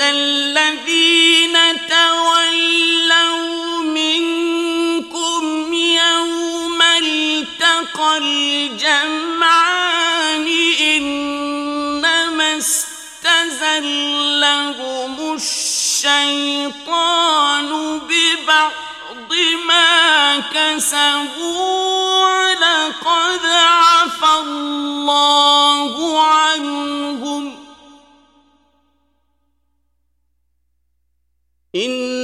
الذين تولوا منكم يوم التقى الجمعان إنما استزلهم الشيطان ببعض ما كسبوا ولقد عفى الله عنهم